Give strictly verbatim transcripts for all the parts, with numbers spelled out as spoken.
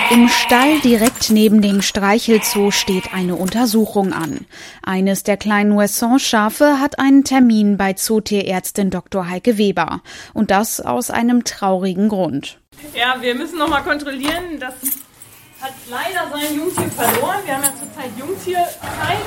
Im Stall direkt neben dem Streichelzoo steht eine Untersuchung an. Eines der kleinen Wesson-Schafe hat einen Termin bei Zootierärztin Doktor Heike Weber. Und das aus einem traurigen Grund. Ja, wir müssen noch mal kontrollieren. Das hat leider sein Jungtier verloren. Wir haben ja zurzeit Jungtierzeit.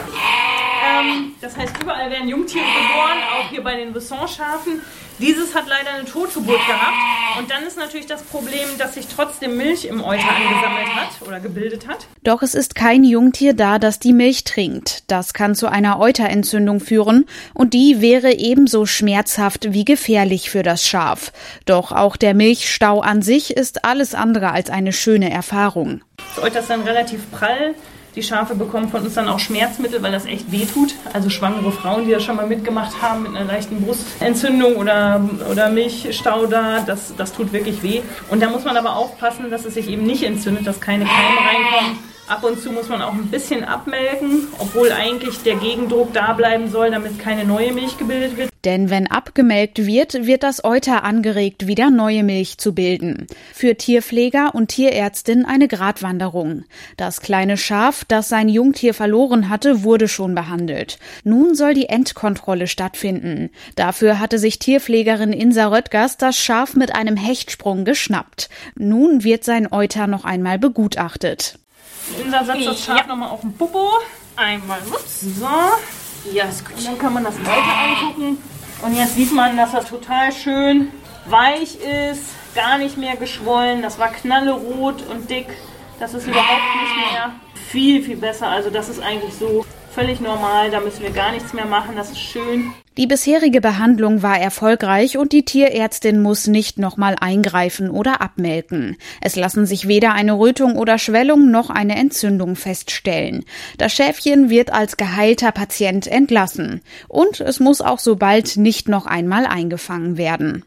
Ähm, das heißt, überall werden Jungtiere geboren, auch hier bei den Wesson-Schafen. Dieses hat leider eine Totgeburt gehabt. Und dann ist natürlich das Problem, dass sich trotzdem Milch im Euter angesammelt hat oder gebildet hat. Doch es ist kein Jungtier da, das die Milch trinkt. Das kann zu einer Euterentzündung führen und die wäre ebenso schmerzhaft wie gefährlich für das Schaf. Doch auch der Milchstau an sich ist alles andere als eine schöne Erfahrung. Das Euter ist dann relativ prall. Die Schafe bekommen von uns dann auch Schmerzmittel, weil das echt wehtut. Also schwangere Frauen, die das schon mal mitgemacht haben mit einer leichten Brustentzündung oder, oder Milchstau da, das, das tut wirklich weh. Und da muss man aber aufpassen, dass es sich eben nicht entzündet, dass keine Keime reinkommen. Ab und zu muss man auch ein bisschen abmelken, obwohl eigentlich der Gegendruck da bleiben soll, damit keine neue Milch gebildet wird. Denn wenn abgemelkt wird, wird das Euter angeregt, wieder neue Milch zu bilden. Für Tierpfleger und Tierärztin eine Gratwanderung. Das kleine Schaf, das sein Jungtier verloren hatte, wurde schon behandelt. Nun soll die Endkontrolle stattfinden. Dafür hatte sich Tierpflegerin Insa Röttgers das Schaf mit einem Hechtsprung geschnappt. Nun wird sein Euter noch einmal begutachtet. Insa setzt das Schaf ja. nochmal auf den Popo. Einmal, ups. So. Ja, ist gut. Und dann kann man das Euter angucken. Und jetzt sieht man, dass das total schön weich ist, gar nicht mehr geschwollen. Das war knallerot und dick. Das ist überhaupt nicht mehr. Viel, viel besser. Also das ist eigentlich so völlig normal. Da müssen wir gar nichts mehr machen. Das ist schön. Die bisherige Behandlung war erfolgreich und die Tierärztin muss nicht nochmal eingreifen oder abmelken. Es lassen sich weder eine Rötung oder Schwellung noch eine Entzündung feststellen. Das Schäfchen wird als geheilter Patient entlassen. Und es muss auch so bald nicht noch einmal eingefangen werden.